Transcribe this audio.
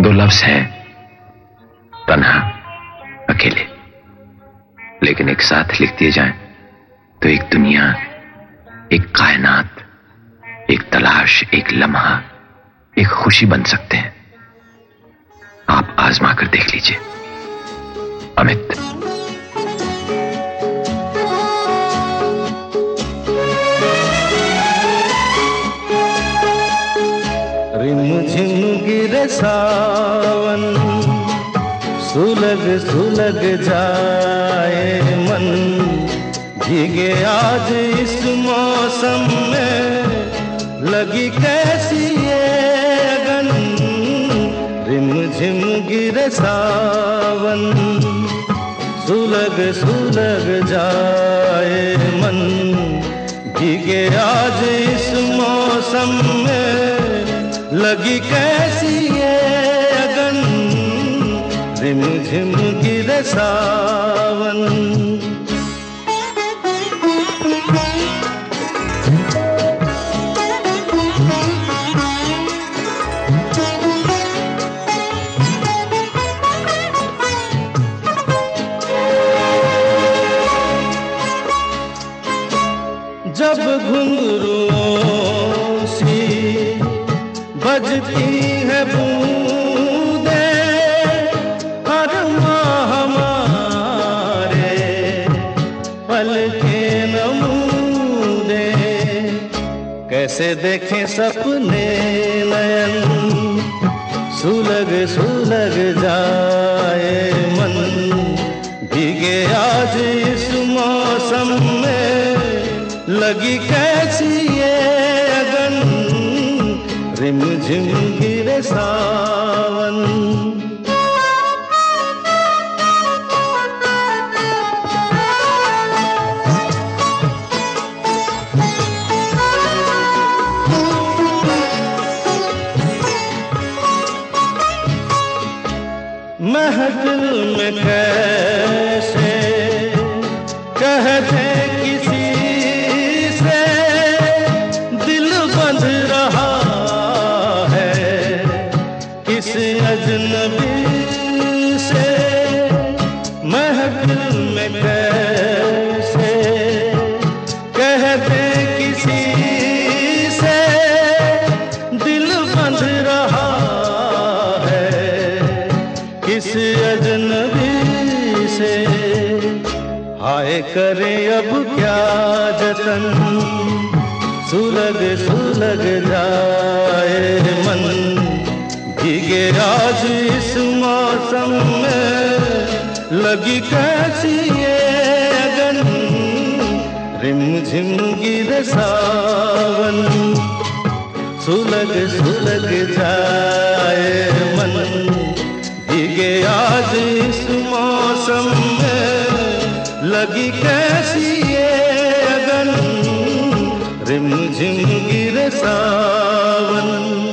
दो लफ्ज हैं, तन्हा, अकेले, लेकिन एक साथ लिख दिए जाएं तो एक दुनिया, एक कायनात, एक तलाश, एक लम्हा, एक खुशी बन सकते हैं। आप आजमा कर देख लीजिए। अमित। रिमझिम गिरे सावन, सुलग सुलग जाए मन, भीगे आज इस मौसम में, लगी कैसी ये अगन। रिमझिम गिरे सावन, सुलग सुलग जाए मन, भीगे आज इस मौसम में, लगी कैसी ये अगन। रिमझिम गिरे सावन। जब घुंघरुओं सी बजती है बूंदे, हर माह हमारे पलके नमूदे, कैसे देखें सपने नयन, सुलग सुलग जाए मन, भीगे आज इस मौसम में, लगी कैसी ये अगन। रिमझिम गिरे सावन। महफिल में कैसे कहते किसी से, दिल बंध रहा है किस अजनबी से। महफिल में कैसे कहते किसी से, दिल बंध रहा है किस अजनबी से। हाय करे अब क्या जतन, सुलग सुलग जाए मन, भीगे आज इस मौसम में, लगी कैसी ये अगन। रिमझिम गिरे सावन, सुलग सुलग जाए मन, भीगे आज इस मौसम में, लगी कैसी ये अगन। रिमझिम गिरे सावन।